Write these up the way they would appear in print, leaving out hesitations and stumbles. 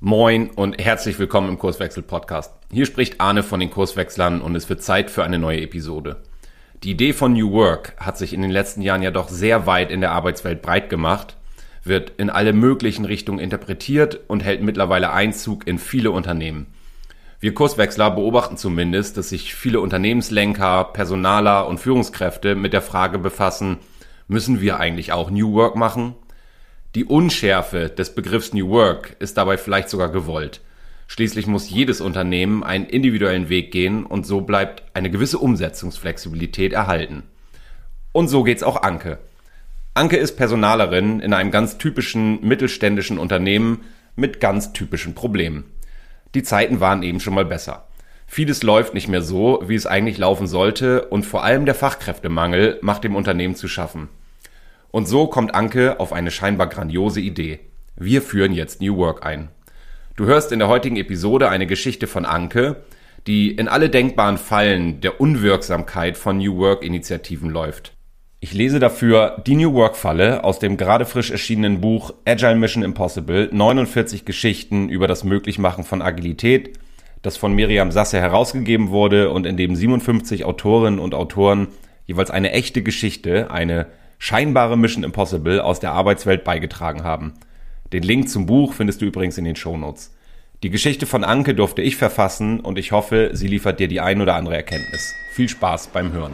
Moin und herzlich willkommen im Kurswechsel-Podcast. Hier spricht Arne von den Kurswechslern und es wird Zeit für eine neue Episode. Die Idee von New Work hat sich in den letzten Jahren ja doch sehr weit in der Arbeitswelt breit gemacht, wird in alle möglichen Richtungen interpretiert und hält mittlerweile Einzug in viele Unternehmen. Wir Kurswechsler beobachten zumindest, dass sich viele Unternehmenslenker, Personaler und Führungskräfte mit der Frage befassen, müssen wir eigentlich auch New Work machen? Die Unschärfe des Begriffs New Work ist dabei vielleicht sogar gewollt. Schließlich muss jedes Unternehmen einen individuellen Weg gehen und so bleibt eine gewisse Umsetzungsflexibilität erhalten. Und so geht's auch Anke. Anke ist Personalerin in einem ganz typischen mittelständischen Unternehmen mit ganz typischen Problemen. Die Zeiten waren eben schon mal besser. Vieles läuft nicht mehr so, wie es eigentlich laufen sollte und vor allem der Fachkräftemangel macht dem Unternehmen zu schaffen. Und so kommt Anke auf eine scheinbar grandiose Idee. Wir führen jetzt New Work ein. Du hörst in der heutigen Episode eine Geschichte von Anke, die in alle denkbaren Fallen der Unwirksamkeit von New Work-Initiativen läuft. Ich lese dafür die New Work-Falle aus dem gerade frisch erschienenen Buch Agile Mission Impossible, 49 Geschichten über das Möglichmachen von Agilität, das von Miriam Sasse herausgegeben wurde und in dem 57 Autorinnen und Autoren jeweils eine echte Geschichte, eine scheinbare Mission Impossible aus der Arbeitswelt beigetragen haben. Den Link zum Buch findest du übrigens in den Shownotes. Die Geschichte von Anke durfte ich verfassen und ich hoffe, sie liefert dir die ein oder andere Erkenntnis. Viel Spaß beim Hören.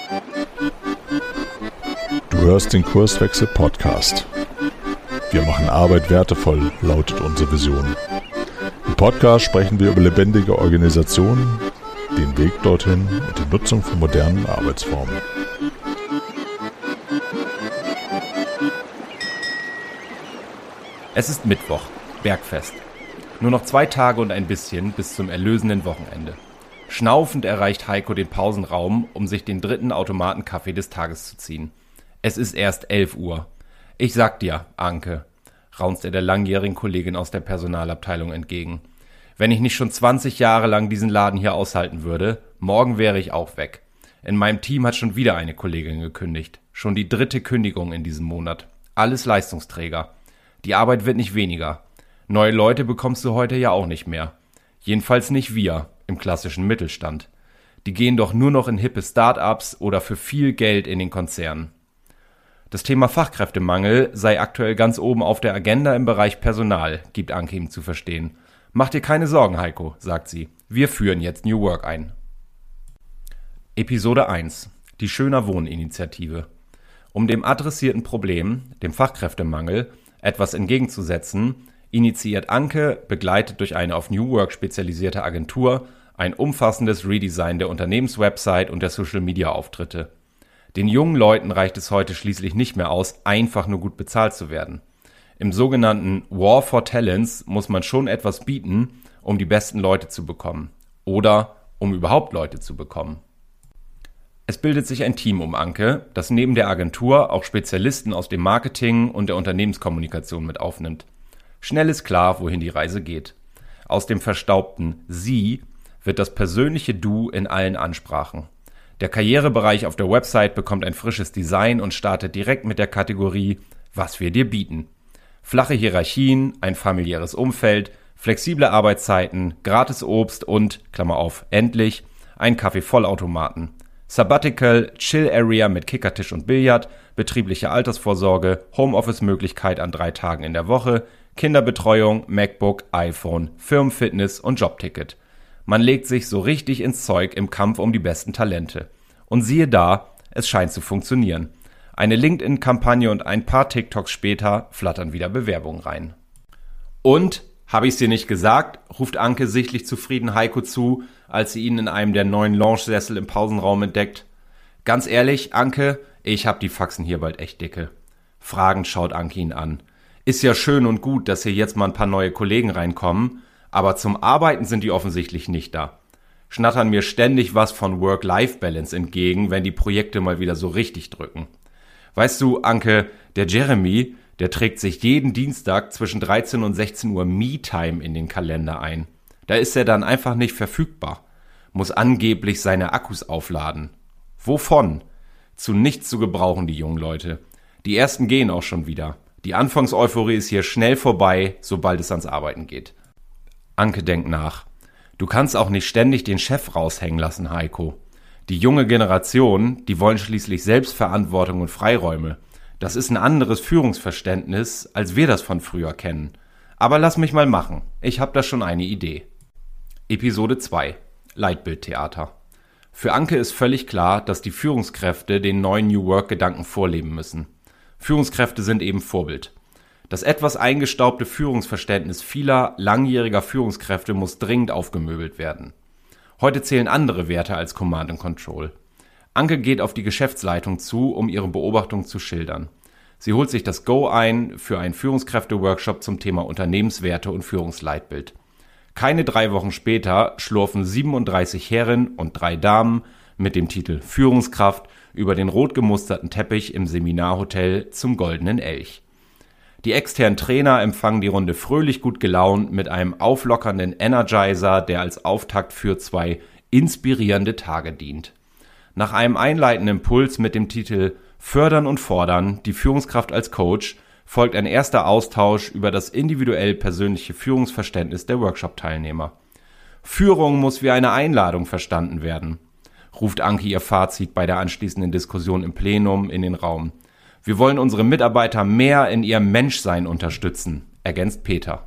Du hörst den Kurswechsel-Podcast. Wir machen Arbeit wertevoll, lautet unsere Vision. Im Podcast sprechen wir über lebendige Organisationen, den Weg dorthin und die Nutzung von modernen Arbeitsformen. Es ist Mittwoch, Bergfest. Nur noch 2 Tage und ein bisschen bis zum erlösenden Wochenende. Schnaufend erreicht Heiko den Pausenraum, um sich den 3. Automatenkaffee des Tages zu ziehen. Es ist erst 11 Uhr. Ich sag dir, Anke, raunzt er der langjährigen Kollegin aus der Personalabteilung entgegen. Wenn ich nicht schon 20 Jahre lang diesen Laden hier aushalten würde, morgen wäre ich auch weg. In meinem Team hat schon wieder eine Kollegin gekündigt. Schon die 3. Kündigung in diesem Monat. Alles Leistungsträger. Die Arbeit wird nicht weniger. Neue Leute bekommst du heute ja auch nicht mehr. Jedenfalls nicht wir im klassischen Mittelstand. Die gehen doch nur noch in hippe Start-ups oder für viel Geld in den Konzernen. Das Thema Fachkräftemangel sei aktuell ganz oben auf der Agenda im Bereich Personal, gibt Anke ihm zu verstehen. Mach dir keine Sorgen, Heiko, sagt sie. Wir führen jetzt New Work ein. Episode 1. Die Schöner Wohnen-Initiative. Um dem adressierten Problem, dem Fachkräftemangel, etwas entgegenzusetzen, initiiert Anke, begleitet durch eine auf New Work spezialisierte Agentur, ein umfassendes Redesign der Unternehmenswebsite und der Social-Media-Auftritte. Den jungen Leuten reicht es heute schließlich nicht mehr aus, einfach nur gut bezahlt zu werden. Im sogenannten War for Talents muss man schon etwas bieten, um die besten Leute zu bekommen. Oder um überhaupt Leute zu bekommen. Es bildet sich ein Team um Anke, das neben der Agentur auch Spezialisten aus dem Marketing und der Unternehmenskommunikation mit aufnimmt. Schnell ist klar, wohin die Reise geht. Aus dem verstaubten Sie wird das persönliche Du in allen Ansprachen. Der Karrierebereich auf der Website bekommt ein frisches Design und startet direkt mit der Kategorie Was wir dir bieten. Flache Hierarchien, ein familiäres Umfeld, flexible Arbeitszeiten, gratis Obst und, Klammer auf, endlich, ein Kaffee-Vollautomaten. Sabbatical, Chill-Area mit Kickertisch und Billard, betriebliche Altersvorsorge, Homeoffice-Möglichkeit an 3 Tagen in der Woche, Kinderbetreuung, MacBook, iPhone, Firmenfitness und Jobticket. Man legt sich so richtig ins Zeug im Kampf um die besten Talente. Und siehe da, es scheint zu funktionieren. Eine LinkedIn-Kampagne und ein paar TikToks später flattern wieder Bewerbungen rein. Und, habe ich's dir nicht gesagt, ruft Anke sichtlich zufrieden Heiko zu, als sie ihn in einem der neuen Lounge-Sessel im Pausenraum entdeckt. Ganz ehrlich, Anke, ich hab die Faxen hier bald echt dicke. Fragend schaut Anke ihn an. Ist ja schön und gut, dass hier jetzt mal ein paar neue Kollegen reinkommen, aber zum Arbeiten sind die offensichtlich nicht da. Schnattern mir ständig was von Work-Life-Balance entgegen, wenn die Projekte mal wieder so richtig drücken. Weißt du, Anke, der Jeremy, der trägt sich jeden Dienstag zwischen 13 und 16 Uhr Me-Time in den Kalender ein. Da ist er dann einfach nicht verfügbar. Muss angeblich seine Akkus aufladen. Wovon? Zu nichts zu gebrauchen, die jungen Leute. Die ersten gehen auch schon wieder. Die Anfangseuphorie ist hier schnell vorbei, sobald es ans Arbeiten geht. Anke denkt nach. Du kannst auch nicht ständig den Chef raushängen lassen, Heiko. Die junge Generation, die wollen schließlich Selbstverantwortung und Freiräume. Das ist ein anderes Führungsverständnis, als wir das von früher kennen. Aber lass mich mal machen. Ich habe da schon eine Idee. Episode 2. Leitbildtheater. Für Anke ist völlig klar, dass die Führungskräfte den neuen New Work-Gedanken vorleben müssen. Führungskräfte sind eben Vorbild. Das etwas eingestaubte Führungsverständnis vieler langjähriger Führungskräfte muss dringend aufgemöbelt werden. Heute zählen andere Werte als Command and Control. Anke geht auf die Geschäftsleitung zu, um ihre Beobachtung zu schildern. Sie holt sich das Go ein für einen Führungskräfte-Workshop zum Thema Unternehmenswerte und Führungsleitbild. Keine 3 Wochen später schlurfen 37 Herren und 3 Damen mit dem Titel Führungskraft über den rot gemusterten Teppich im Seminarhotel zum Goldenen Elch. Die externen Trainer empfangen die Runde fröhlich gut gelaunt mit einem auflockernden Energizer, der als Auftakt für 2 inspirierende Tage dient. Nach einem einleitenden Impuls mit dem Titel Fördern und Fordern, die Führungskraft als Coach, folgt ein erster Austausch über das individuell persönliche Führungsverständnis der Workshop-Teilnehmer. Führung muss wie eine Einladung verstanden werden, ruft Anke ihr Fazit bei der anschließenden Diskussion im Plenum in den Raum. Wir wollen unsere Mitarbeiter mehr in ihrem Menschsein unterstützen, ergänzt Peter.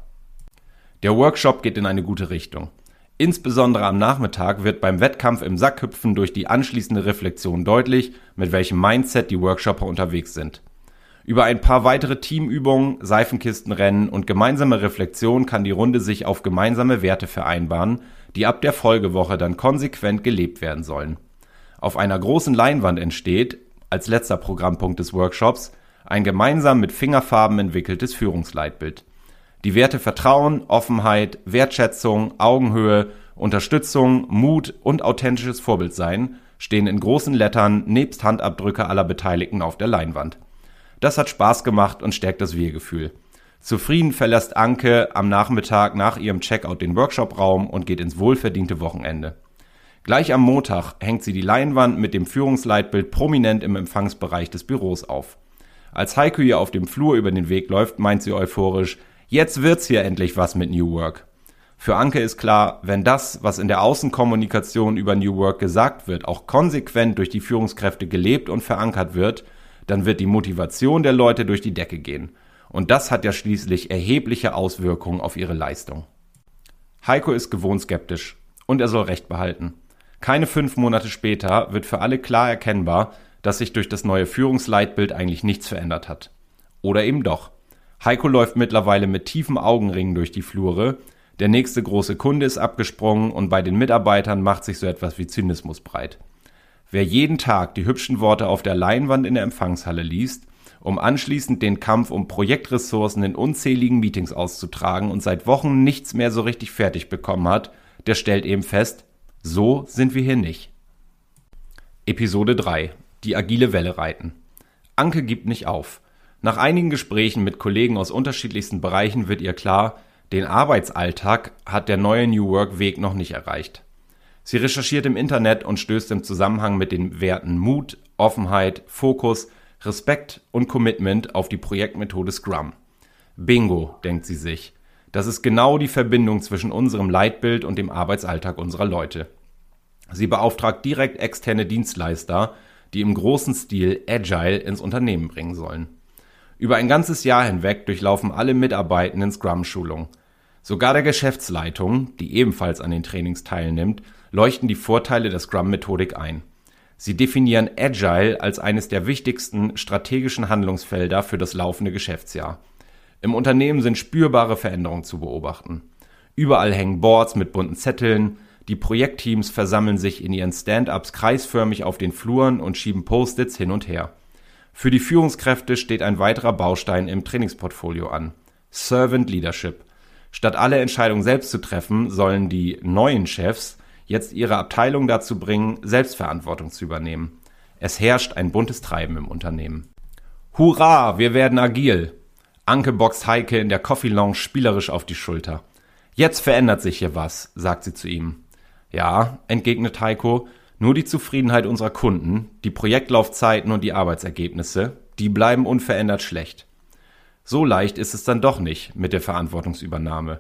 Der Workshop geht in eine gute Richtung. Insbesondere am Nachmittag wird beim Wettkampf im Sackhüpfen durch die anschließende Reflexion deutlich, mit welchem Mindset die Workshopper unterwegs sind. Über ein paar weitere Teamübungen, Seifenkistenrennen und gemeinsame Reflexion kann die Runde sich auf gemeinsame Werte vereinbaren, die ab der Folgewoche dann konsequent gelebt werden sollen. Auf einer großen Leinwand entsteht, als letzter Programmpunkt des Workshops, ein gemeinsam mit Fingerfarben entwickeltes Führungsleitbild. Die Werte Vertrauen, Offenheit, Wertschätzung, Augenhöhe, Unterstützung, Mut und authentisches Vorbildsein stehen in großen Lettern nebst Handabdrücke aller Beteiligten auf der Leinwand. Das hat Spaß gemacht und stärkt das Wir-Gefühl. Zufrieden verlässt Anke am Nachmittag nach ihrem Checkout den Workshop-Raum und geht ins wohlverdiente Wochenende. Gleich am Montag hängt sie die Leinwand mit dem Führungsleitbild prominent im Empfangsbereich des Büros auf. Als Heiko ihr auf dem Flur über den Weg läuft, meint sie euphorisch: Jetzt wird's hier endlich was mit New Work. Für Anke ist klar, wenn das, was in der Außenkommunikation über New Work gesagt wird, auch konsequent durch die Führungskräfte gelebt und verankert wird, dann wird die Motivation der Leute durch die Decke gehen. Und das hat ja schließlich erhebliche Auswirkungen auf ihre Leistung. Heiko ist gewohnt skeptisch und er soll Recht behalten. Keine 5 Monate später wird für alle klar erkennbar, dass sich durch das neue Führungsleitbild eigentlich nichts verändert hat. Oder eben doch. Heiko läuft mittlerweile mit tiefen Augenringen durch die Flure, der nächste große Kunde ist abgesprungen und bei den Mitarbeitern macht sich so etwas wie Zynismus breit. Wer jeden Tag die hübschen Worte auf der Leinwand in der Empfangshalle liest, um anschließend den Kampf um Projektressourcen in unzähligen Meetings auszutragen und seit Wochen nichts mehr so richtig fertig bekommen hat, der stellt eben fest: So sind wir hier nicht. Episode 3. Die agile Welle reiten. Anke gibt nicht auf. Nach einigen Gesprächen mit Kollegen aus unterschiedlichsten Bereichen wird ihr klar, den Arbeitsalltag hat der neue New Work Weg noch nicht erreicht. Sie recherchiert im Internet und stößt im Zusammenhang mit den Werten Mut, Offenheit, Fokus, Respekt und Commitment auf die Projektmethode Scrum. Bingo, denkt sie sich. Das ist genau die Verbindung zwischen unserem Leitbild und dem Arbeitsalltag unserer Leute. Sie beauftragt direkt externe Dienstleister, die im großen Stil Agile ins Unternehmen bringen sollen. Über ein ganzes Jahr hinweg durchlaufen alle Mitarbeitenden Scrum-Schulung. Sogar der Geschäftsleitung, die ebenfalls an den Trainings teilnimmt, leuchten die Vorteile der Scrum-Methodik ein. Sie definieren Agile als eines der wichtigsten strategischen Handlungsfelder für das laufende Geschäftsjahr. Im Unternehmen sind spürbare Veränderungen zu beobachten. Überall hängen Boards mit bunten Zetteln, die Projektteams versammeln sich in ihren Stand-ups kreisförmig auf den Fluren und schieben Post-its hin und her. Für die Führungskräfte steht ein weiterer Baustein im Trainingsportfolio an: Servant Leadership. Statt alle Entscheidungen selbst zu treffen, sollen die neuen Chefs jetzt ihre Abteilung dazu bringen, Selbstverantwortung zu übernehmen. Es herrscht ein buntes Treiben im Unternehmen. Hurra, wir werden agil! Anke boxt Heike in der Coffee Lounge spielerisch auf die Schulter. Jetzt verändert sich hier was, sagt sie zu ihm. Ja, entgegnet Heiko, nur die Zufriedenheit unserer Kunden, die Projektlaufzeiten und die Arbeitsergebnisse, die bleiben unverändert schlecht. So leicht ist es dann doch nicht mit der Verantwortungsübernahme.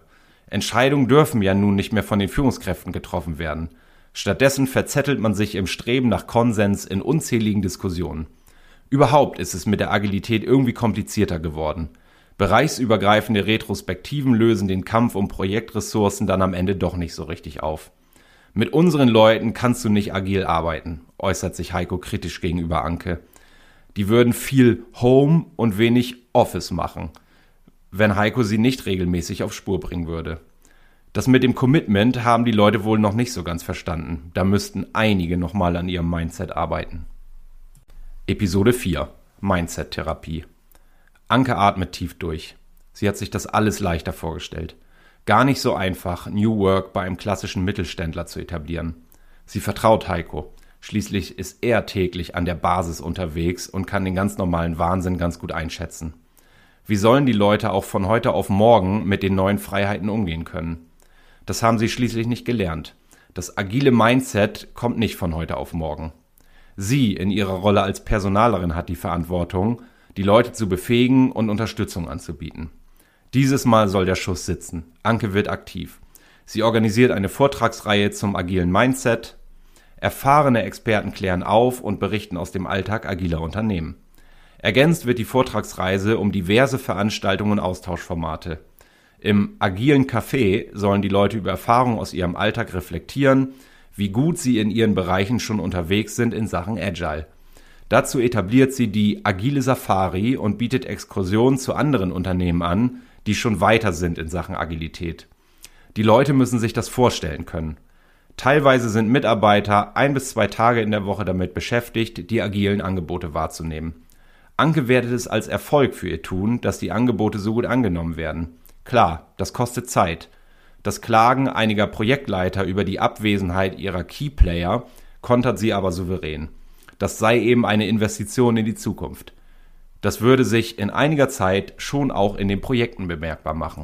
Entscheidungen dürfen ja nun nicht mehr von den Führungskräften getroffen werden. Stattdessen verzettelt man sich im Streben nach Konsens in unzähligen Diskussionen. Überhaupt ist es mit der Agilität irgendwie komplizierter geworden. Bereichsübergreifende Retrospektiven lösen den Kampf um Projektressourcen dann am Ende doch nicht so richtig auf. Mit unseren Leuten kannst du nicht agil arbeiten, äußert sich Heiko kritisch gegenüber Anke. Die würden viel Home und wenig Office machen, wenn Heiko sie nicht regelmäßig auf Spur bringen würde. Das mit dem Commitment haben die Leute wohl noch nicht so ganz verstanden. Da müssten einige nochmal an ihrem Mindset arbeiten. Episode 4 – Mindset-Therapie. Anke atmet tief durch. Sie hat sich das alles leichter vorgestellt. Gar nicht so einfach, New Work bei einem klassischen Mittelständler zu etablieren. Sie vertraut Heiko. Schließlich ist er täglich an der Basis unterwegs und kann den ganz normalen Wahnsinn ganz gut einschätzen. Wie sollen die Leute auch von heute auf morgen mit den neuen Freiheiten umgehen können? Das haben sie schließlich nicht gelernt. Das agile Mindset kommt nicht von heute auf morgen. Sie in ihrer Rolle als Personalerin hat die Verantwortung, die Leute zu befähigen und Unterstützung anzubieten. Dieses Mal soll der Schuss sitzen. Anke wird aktiv. Sie organisiert eine Vortragsreihe zum agilen Mindset. Erfahrene Experten klären auf und berichten aus dem Alltag agiler Unternehmen. Ergänzt wird die Vortragsreise um diverse Veranstaltungen und Austauschformate. Im agilen Café sollen die Leute über Erfahrungen aus ihrem Alltag reflektieren, wie gut sie in ihren Bereichen schon unterwegs sind in Sachen Agile. Dazu etabliert sie die Agile Safari und bietet Exkursionen zu anderen Unternehmen an, die schon weiter sind in Sachen Agilität. Die Leute müssen sich das vorstellen können. Teilweise sind Mitarbeiter 1 bis 2 Tage in der Woche damit beschäftigt, die agilen Angebote wahrzunehmen. Anke wertet es als Erfolg für ihr Tun, dass die Angebote so gut angenommen werden. Klar, das kostet Zeit. Das Klagen einiger Projektleiter über die Abwesenheit ihrer Keyplayer kontert sie aber souverän. Das sei eben eine Investition in die Zukunft. Das würde sich in einiger Zeit schon auch in den Projekten bemerkbar machen.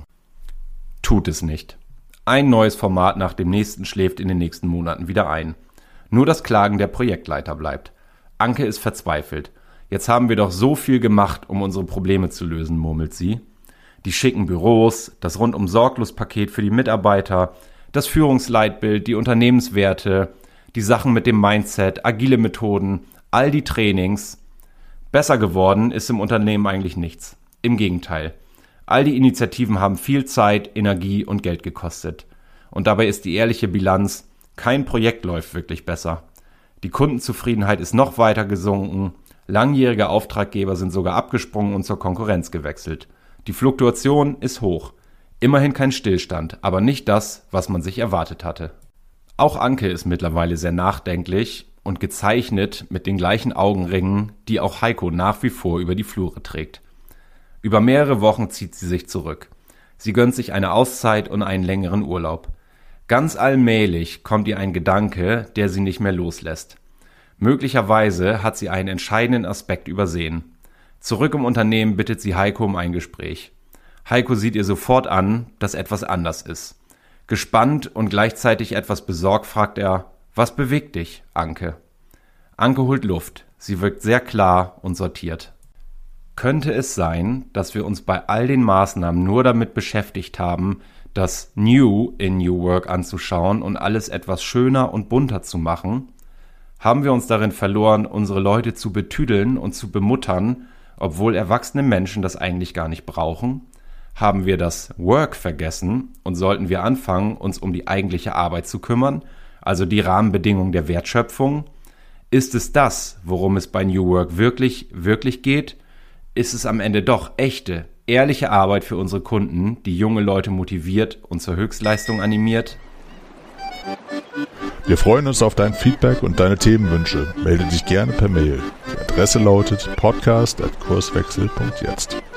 Tut es nicht. Ein neues Format nach dem nächsten schläft in den nächsten Monaten wieder ein. Nur das Klagen der Projektleiter bleibt. Anke ist verzweifelt. Jetzt haben wir doch so viel gemacht, um unsere Probleme zu lösen, murmelt sie. Die schicken Büros, das Rundum-Sorglos-Paket für die Mitarbeiter, das Führungsleitbild, die Unternehmenswerte, die Sachen mit dem Mindset, agile Methoden, all die Trainings. Besser geworden ist im Unternehmen eigentlich nichts. Im Gegenteil. All die Initiativen haben viel Zeit, Energie und Geld gekostet. Und dabei ist die ehrliche Bilanz, kein Projekt läuft wirklich besser. Die Kundenzufriedenheit ist noch weiter gesunken, langjährige Auftraggeber sind sogar abgesprungen und zur Konkurrenz gewechselt. Die Fluktuation ist hoch. Immerhin kein Stillstand, aber nicht das, was man sich erwartet hatte. Auch Anke ist mittlerweile sehr nachdenklich und gezeichnet mit den gleichen Augenringen, die auch Heiko nach wie vor über die Flure trägt. Über mehrere Wochen zieht sie sich zurück. Sie gönnt sich eine Auszeit und einen längeren Urlaub. Ganz allmählich kommt ihr ein Gedanke, der sie nicht mehr loslässt. Möglicherweise hat sie einen entscheidenden Aspekt übersehen. Zurück im Unternehmen bittet sie Heiko um ein Gespräch. Heiko sieht ihr sofort an, dass etwas anders ist. Gespannt und gleichzeitig etwas besorgt fragt er, was bewegt dich, Anke? Anke holt Luft. Sie wirkt sehr klar und sortiert. Könnte es sein, dass wir uns bei all den Maßnahmen nur damit beschäftigt haben, das New in New Work anzuschauen und alles etwas schöner und bunter zu machen? Haben wir uns darin verloren, unsere Leute zu betüdeln und zu bemuttern, obwohl erwachsene Menschen das eigentlich gar nicht brauchen? Haben wir das Work vergessen und sollten wir anfangen, uns um die eigentliche Arbeit zu kümmern, also die Rahmenbedingungen der Wertschöpfung? Ist es das, worum es bei New Work wirklich geht? Ist es am Ende doch echte, ehrliche Arbeit für unsere Kunden, die junge Leute motiviert und zur Höchstleistung animiert? Wir freuen uns auf dein Feedback und deine Themenwünsche. Melde dich gerne per Mail. Die Adresse lautet podcast@kurswechsel.jetzt.